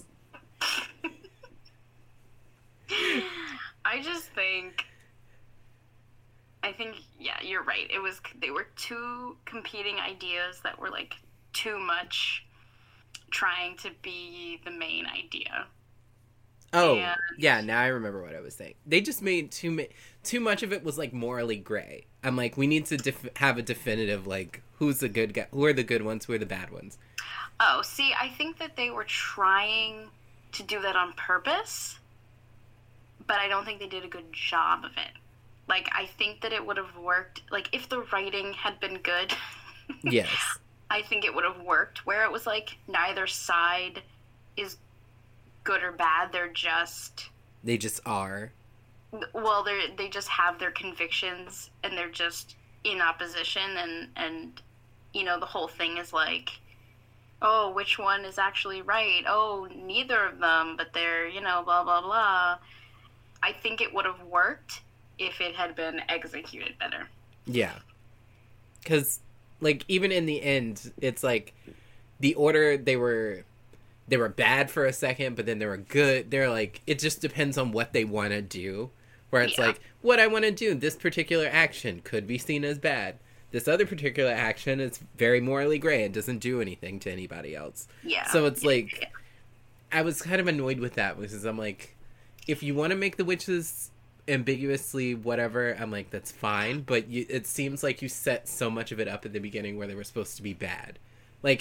I think, yeah, you're right. They were two competing ideas that were, like, too much trying to be the main idea. Oh, and... yeah, now I remember what I was saying. They just made too much of it was, like, morally gray. I'm like, we need to have a definitive, like, who's the good guy, who are the good ones, who are the bad ones. Oh, see, I think that they were trying to do that on purpose, but I don't think they did a good job of it. Like, I think that it would have worked, like, if the writing had been good. Yes. I think it would have worked, where it was like, neither side is good or bad, they just are. Well, they just have their convictions, and they're just in opposition, and you know, the whole thing is like, oh, which one is actually right? Oh, neither of them, but they're, you know, blah, blah, blah. I think it would have worked if it had been executed better. Yeah. Because, like, even in the end, it's like, the Order, they were bad for a second, but then they were good. They're like, it just depends on what they want to do. Where it's like, what I want to do, this particular action could be seen as bad. This other particular action is very morally gray and doesn't do anything to anybody else. Yeah. So it's like, I was kind of annoyed with that, because I'm like, if you want to make the witches ambiguously whatever, I'm like, that's fine, but it seems like you set so much of it up at the beginning where they were supposed to be bad. Like,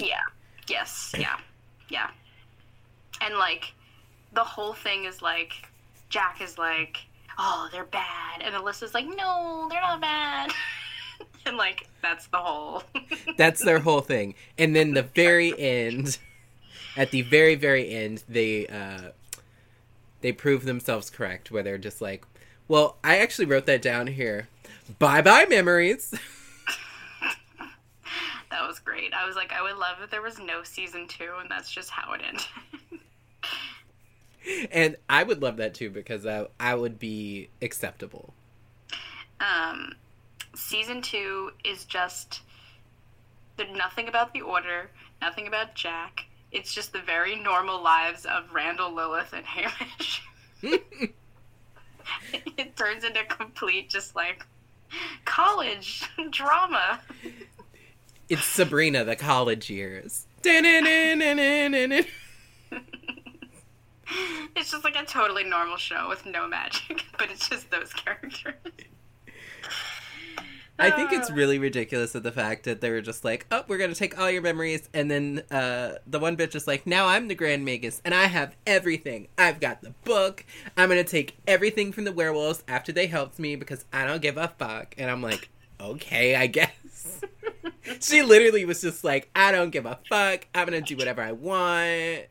yeah. And, like, the whole thing is like, Jack is like, oh, they're bad, and Alyssa's like, no, they're not bad. And, like, that's the whole... That's their whole thing. And then the very end, at the very, very end, they prove themselves correct, where they're just like, well, I actually wrote that down here. Bye-bye, memories. That was great. I was like, I would love if there was no season 2, and that's just how it ended. And I would love that too because I would be acceptable. Season 2 is just there's nothing about the Order, nothing about Jack. It's just the very normal lives of Randall, Lilith, and Hamish. It turns into complete just like college drama. It's Sabrina, the college years. It's just like a totally normal show with no magic, but it's just those characters. I think it's really ridiculous of the fact that they were just like, oh, we're going to take all your memories, and then the one bitch is like, now I'm the Grand Magus, and I have everything. I've got the book. I'm going to take everything from the werewolves after they helped me because I don't give a fuck. And I'm like, okay, I guess. She literally was just like, I don't give a fuck. I'm going to do whatever I want.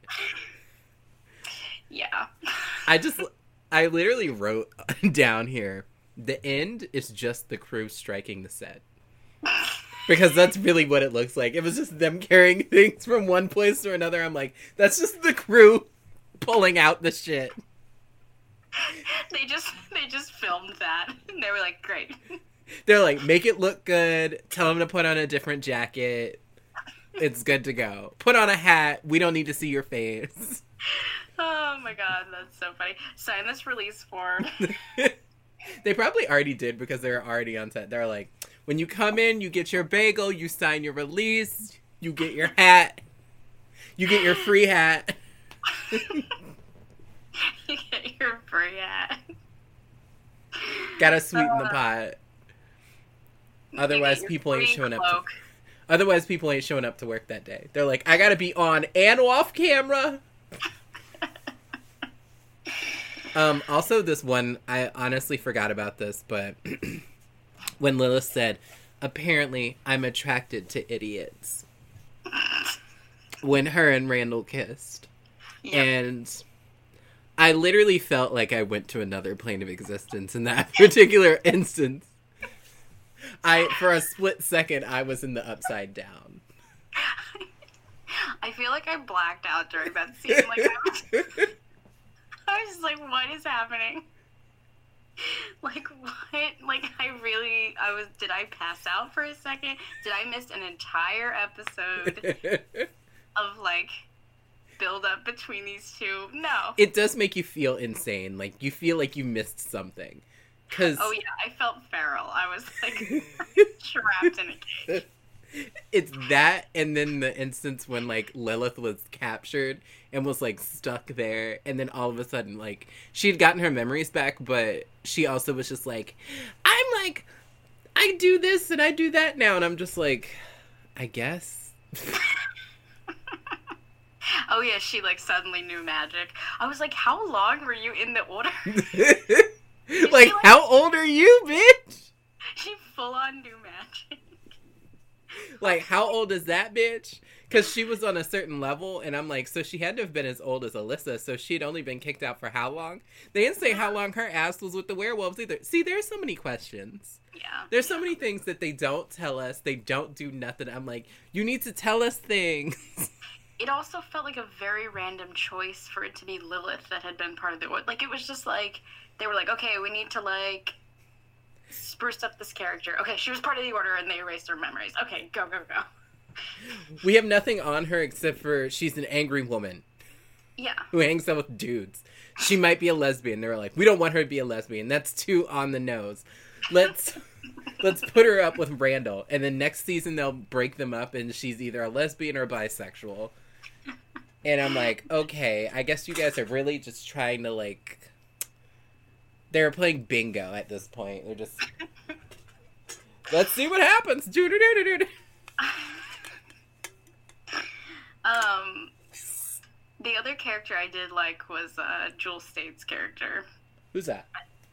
Yeah. I literally wrote down here, the end is just the crew striking the set. Because that's really what it looks like. It was just them carrying things from one place to another. I'm like, that's just the crew pulling out the shit. They just filmed that. And they were like, great. They're like, make it look good. Tell them to put on a different jacket. It's good to go. Put on a hat. We don't need to see your face. Oh my god, that's so funny. Sign this release form. They probably already did because they were already on set. They're like, when you come in, you get your bagel, you sign your release, you get your hat, you get your free hat. You get your free hat. Gotta sweeten the pot. Otherwise, people ain't showing up. Otherwise, people ain't showing up to work that day. They're like, I gotta be on and off camera. Also, this one, I honestly forgot about this, but when Lilith said, apparently I'm attracted to idiots, when her and Randall kissed. Yep. And I literally felt like I went to another plane of existence in that particular instance. For a split second, I was in the Upside Down. I feel like I blacked out during that scene. Like, I was just like, what is happening? Like, what? Like, did I pass out for a second? Did I miss an entire episode of, like, build up between these two? No. It does make you feel insane. Like, you feel like you missed something. Oh, yeah, I felt feral. I was, like, trapped in a cage. It's that, and then the instance when, like, Lilith was captured and was, like, stuck there, and then all of a sudden, like, she'd gotten her memories back, but she also was just like, I'm like, I do this and I do that now, and I'm just like, I guess. Oh, yeah, she, like, suddenly knew magic. I was like, how long were you in the Order? Like, how old are you, bitch? She full-on knew magic. Like, how old is that bitch? Because she was on a certain level, and I'm like, so she had to have been as old as Alyssa, so she'd only been kicked out for how long? They didn't say how long her ass was with the werewolves either. See, there's so many questions. Yeah. There's so many things that they don't tell us. They don't do nothing. I'm like, you need to tell us things. It also felt like a very random choice for it to be Lilith that had been part of the Order. Like, it was just like, they were like, okay, we need to, like, spruce up this character. Okay, she was part of the Order and they erased her memories. Okay, go. We have nothing on her except for she's an angry woman. Yeah. Who hangs out with dudes. She might be a lesbian. They were like, we don't want her to be a lesbian. That's too on the nose. Let's put her up with Randall. And then next season they'll break them up and she's either a lesbian or bisexual. And I'm like, okay, I guess you guys are really just trying to, like... They're playing bingo at this point. They're just... Let's see what happens. The other character I did like was Jewel Staite's character. Who's that?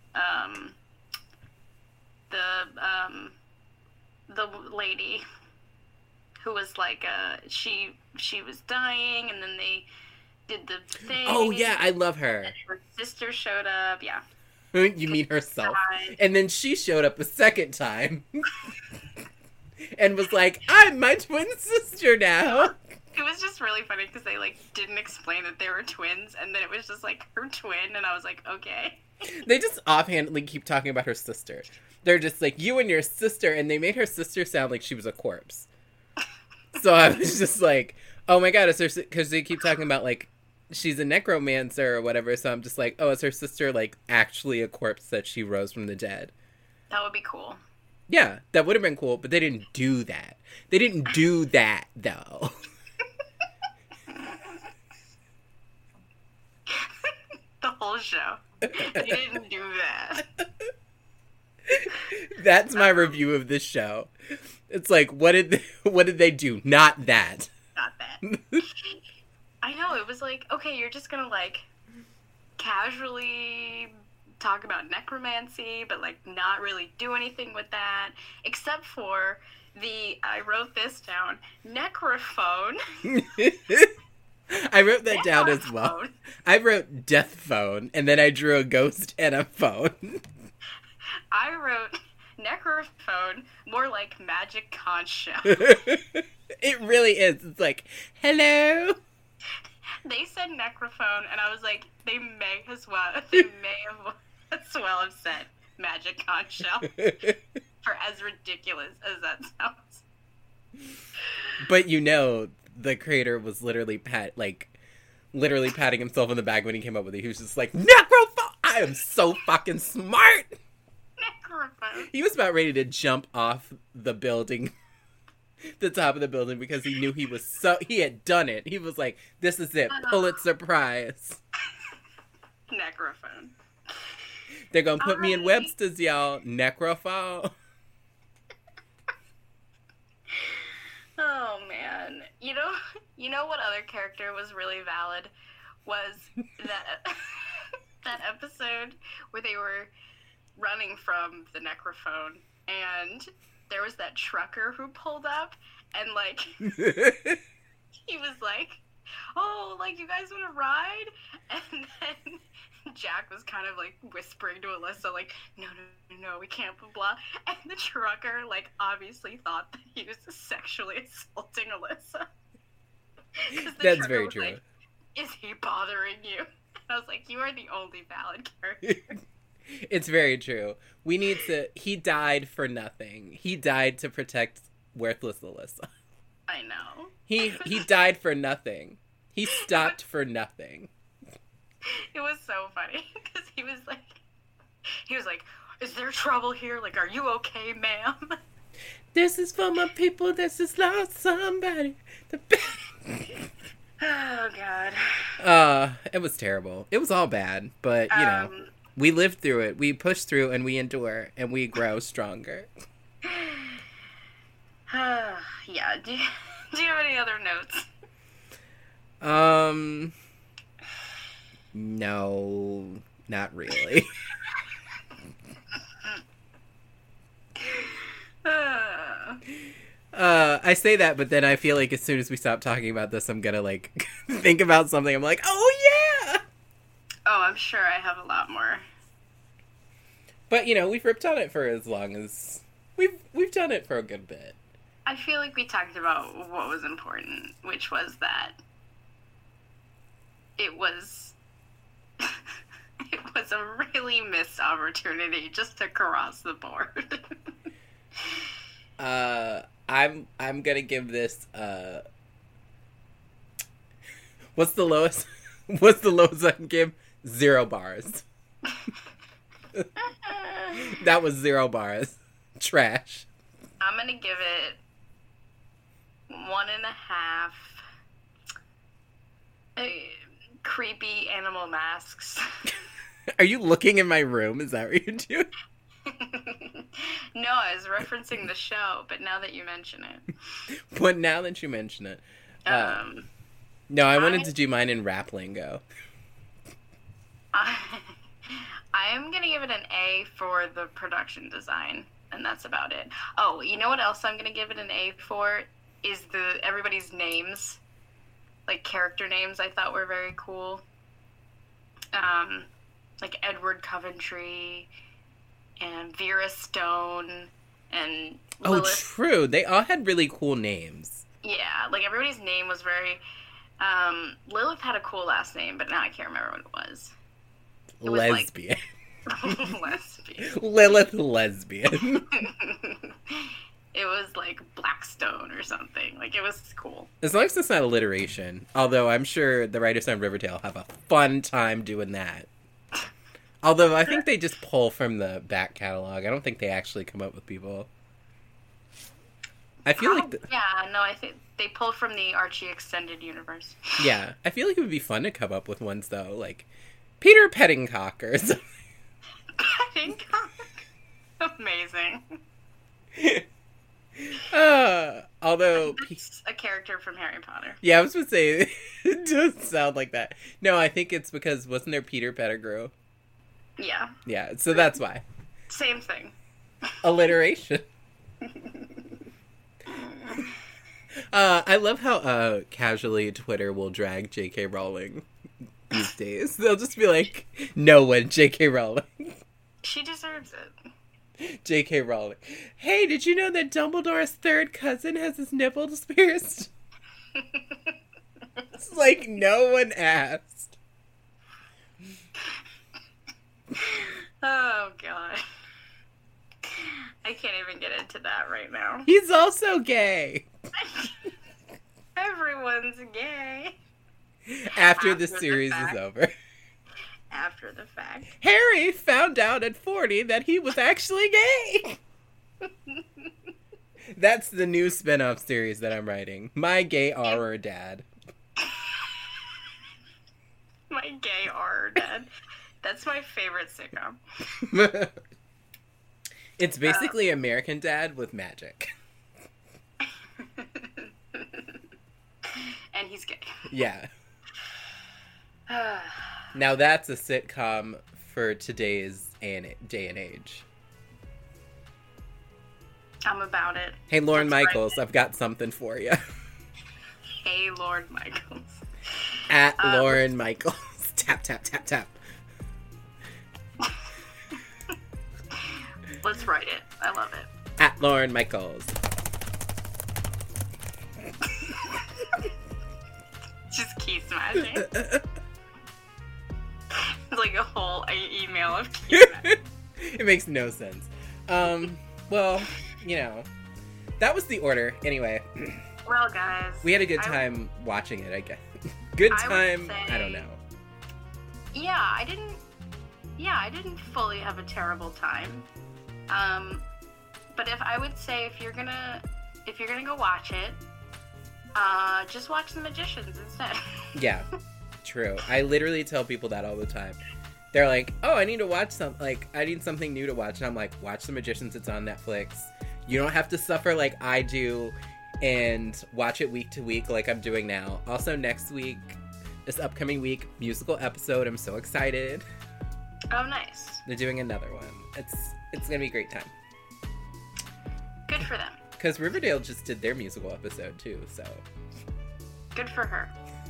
The lady who was like she was dying, and then they did the thing. Oh yeah, I love her. And her sister showed up. Yeah. You mean herself? And then she showed up a second time. And was like, I'm my twin sister now. It was just really funny because they, like, didn't explain that they were twins, and then it was just, like, her twin, and I was like, okay. They just offhandedly keep talking about her sister. They're just like, you and your sister, and they made her sister sound like she was a corpse. So I was just like, oh my god, because they keep talking about, like, she's a necromancer or whatever, so I'm just like, oh, is her sister, like, actually a corpse that she rose from the dead? That would be cool. Yeah, that would have been cool, but they didn't do that. They didn't do that, though. The whole show. They didn't do that. That's my review of this show. It's like, what did they do? Not that. Not that. I know, it was like, okay, you're just gonna, like, casually talk about necromancy, but, like, not really do anything with that, except for I wrote this down, necrophone. I wrote that down as well. I wrote death phone, and then I drew a ghost and a phone. I wrote necrophone, more like magic conch shell. It really is. It's like, hello? They said necrophone, and I was like, they may as well have said magic conch shell. For as ridiculous as that sounds. But you know, the creator was literally patting himself on the back when he came up with it. He was just like, necrophone! I am so fucking smart! Necrophone. He was about ready to jump off the building, the top of the building, because he knew he had done it. He was like, this is it, Pulitzer Prize. Necrophone. They're gonna put me in Webster's, y'all. Necrophone. Oh man, you know what other character was really valid was that episode where they were running from the necrophone, and there was that trucker who pulled up, and like he was like, "Oh, like you guys want to ride?" And then Jack was kind of like whispering to Alyssa, like, no, we can't, blah, blah. And the trucker, like, obviously thought that he was sexually assaulting Alyssa. That's very true. Like, is he bothering you? And I was like, you are the only valid character. It's very true. He died for nothing. He died to protect worthless Alyssa. I know. He died for nothing. He stopped for nothing. It was so funny because he was like, is there trouble here? Like, are you okay, ma'am? This is for my people. This is lost somebody. Oh God. It was terrible. It was all bad, but you know, we lived through it. We push through and we endure and we grow stronger. Yeah. Do you have any other notes? No, not really. I say that, but then I feel like as soon as we stop talking about this, I'm gonna, like, think about something. I'm like, oh, yeah! Oh, I'm sure I have a lot more. But, you know, we've ripped on it for as long as... We've done it for a good bit. I feel like we talked about what was important, which was that it was a really missed opportunity just to cross the board. I'm gonna give this what's the lowest I can give? 0 bars. That was 0 bars. Trash. I'm gonna give it 1.5 creepy animal masks. Are you looking in my room? Is that what you're doing? No, I was referencing the show, but now that you mention it. But now that you mention it. No, I wanted to do mine in rap lingo. I am going to give it an A for the production design, and that's about it. Oh, you know what else I'm going to give it an A for? Is everybody's names. Like, character names I thought were very cool. Like Edward Coventry and Vera Stone and Lilith. Oh, true. They all had really cool names. Yeah, like everybody's name was very. Lilith had a cool last name, but now I can't remember what it was. It was Lesbian. like lesbian. Lilith lesbian. It was like Blackstone or something. Like, it was cool. As long as it's not alliteration. Although I'm sure the writers on Riverdale have a fun time doing that. Although I think they just pull from the back catalog. I don't think they actually come up with people. I feel like... I think they pull from the Archie Extended Universe. Yeah, I feel like it would be fun to come up with ones, though. Like, Peter Pettingcock or something. Pettingcock? Amazing. Although... It's a character from Harry Potter. Yeah, I was going to say, it does sound like that. No, I think it's because, wasn't there Peter Pettigrew? Yeah. Yeah, so that's why. Same thing. Alliteration. I love how casually Twitter will drag J.K. Rowling these days. They'll just be like, no one, J.K. Rowling. She deserves it. J.K. Rowling. Hey, did you know that Dumbledore's third cousin has his nipples pierced? It's like no one asked. Oh, God. I can't even get into that right now. He's also gay. Everyone's gay. After the series is over. After the fact. Harry found out at 40 that he was actually gay. That's the new spin-off series that I'm writing. My Gay Horror Dad. My Gay Horror Dad. That's my favorite sitcom. It's basically American Dad with magic. And he's gay. Yeah. Now that's a sitcom for today's day and age. I'm about it. Hey, Lorne That's Michaels, right. I've got something for you. Hey, Lord Michaels. At Lorne Michaels. Tap, tap, tap, tap. Let's write it. I love it. At Lorne Michaels. Just key smashing. It's like a whole email of key smashing. It makes no sense. Well, you know, that was the order. Anyway, Well, guys. we had a good time watching it, I guess. Good I would time, say- I don't know. Yeah, I didn't fully have a terrible time. But I would say if you're gonna go watch it, just watch The Magicians instead. Yeah, true. I literally tell people that all the time. They're like, oh, I need to watch I need something new to watch. And I'm like, watch The Magicians, it's on Netflix. You don't have to suffer like I do and watch it week to week like I'm doing now. Also, next week, this upcoming week, musical episode. I'm so excited. Oh, nice. They're doing another one. It's gonna be a great time. Good for them. Because Riverdale just did their musical episode too, so. Good for her.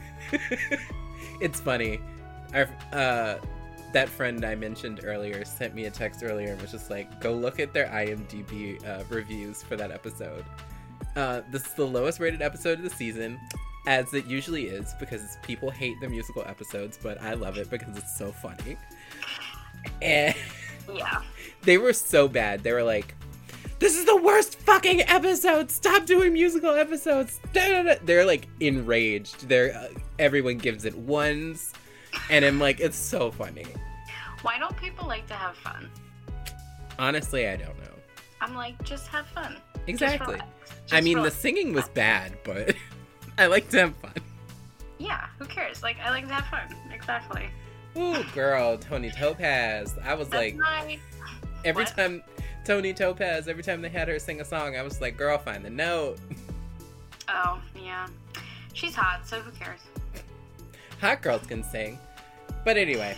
It's funny. That friend I mentioned earlier sent me a text earlier and was just like, go look at their IMDb reviews for that episode. This is the lowest rated episode of the season, as it usually is, because people hate the musical episodes, but I love it because it's so funny. And Yeah. they were so bad. They were like, this is the worst fucking episode! Stop doing musical episodes! Da-da-da. They're like enraged. Everyone gives it ones. And I'm like, it's so funny. Why don't people like to have fun? Honestly, I don't know. I'm like, just have fun. Exactly. Just relax. I Just mean, the relax. singing was bad, but I like to have fun. Yeah, who cares? Like, I like to have fun. Exactly. Ooh, girl, Tony Topaz. I was That's like, my... every what? time Tony Topaz, every time they had her sing a song, I was like, girl, find the note. Oh, yeah. She's hot, so who cares? Hot girls can sing. But anyway,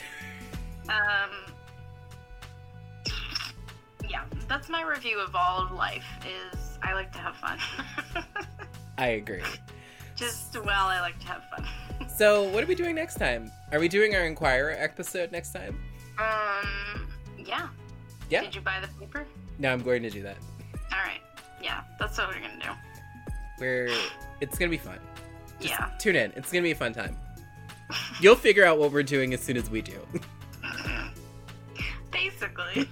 Yeah, that's my review of all of life, is I like to have fun. I agree. I like to have fun. So, what are we doing next time? Are we doing our Inquirer episode next time? Yeah. Yeah. Did you buy the paper? No, I'm going to do that. Alright. Yeah, that's what we're gonna do. It's gonna be fun. Just Yeah. tune in. It's gonna be a fun time. You'll figure out what we're doing as soon as we do. Basically.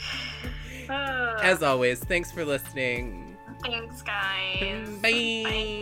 As always, thanks for listening. Thanks, guys. Bye.